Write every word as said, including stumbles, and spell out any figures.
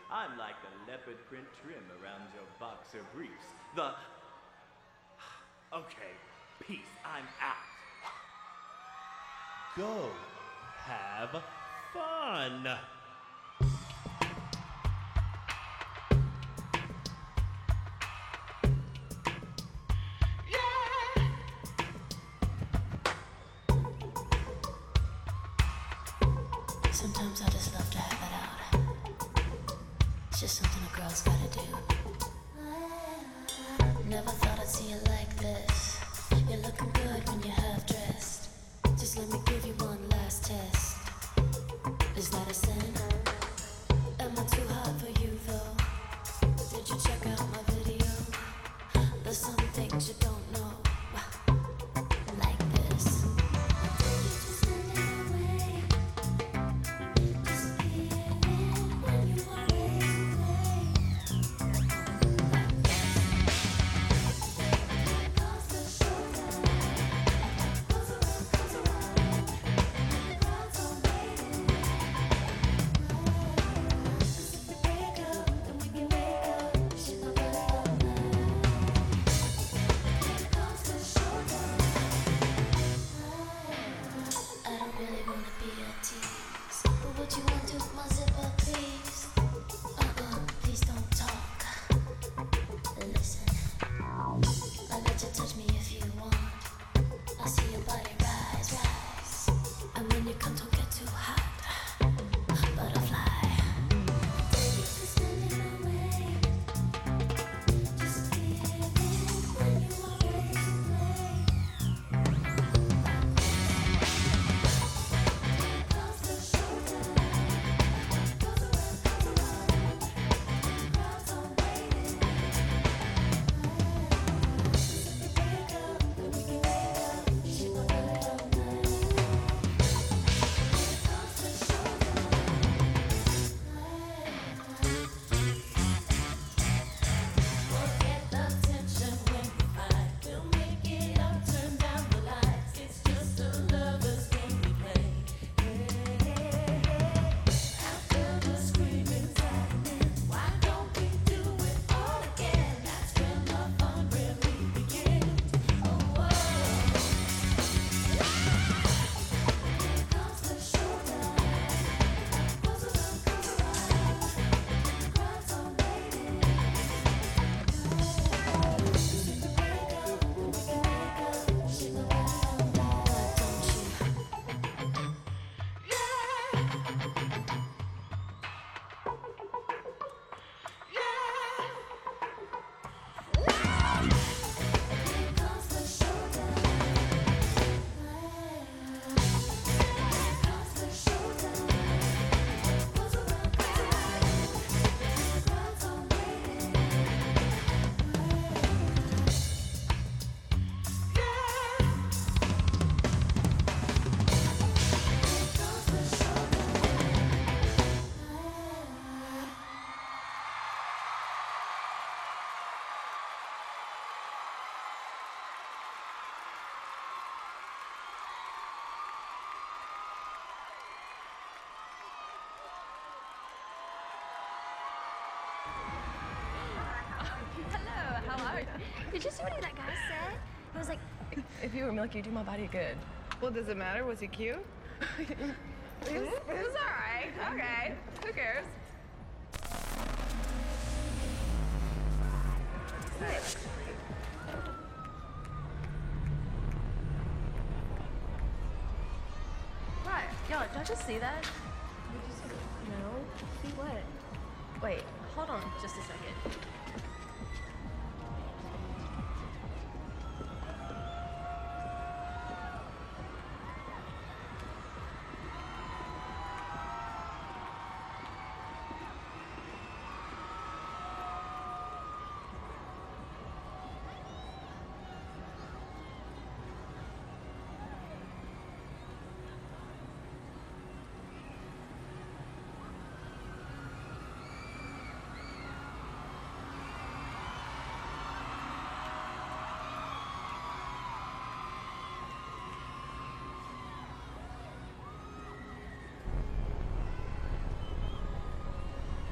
I'm like the leopard print trim around your boxer briefs. The... Okay, peace, I'm out. Go have fun. Sometimes I just love to have it out. It's just something a girl's gotta do. Never thought I'd see you like this. You're looking good when you're half dressed. Just let me give you one last test. Is that a sin? Am I too hot for you though? Did you check out my video? There's some things you don't know. Like this. Did you see what that guy said? He was like, if you were milk, you'd do my body good. Well, does it matter? Was he cute? It was, it was all right. Okay. Who cares? What? Yo, don't you see that? did you see? No. See what? Wait, hold on just a second.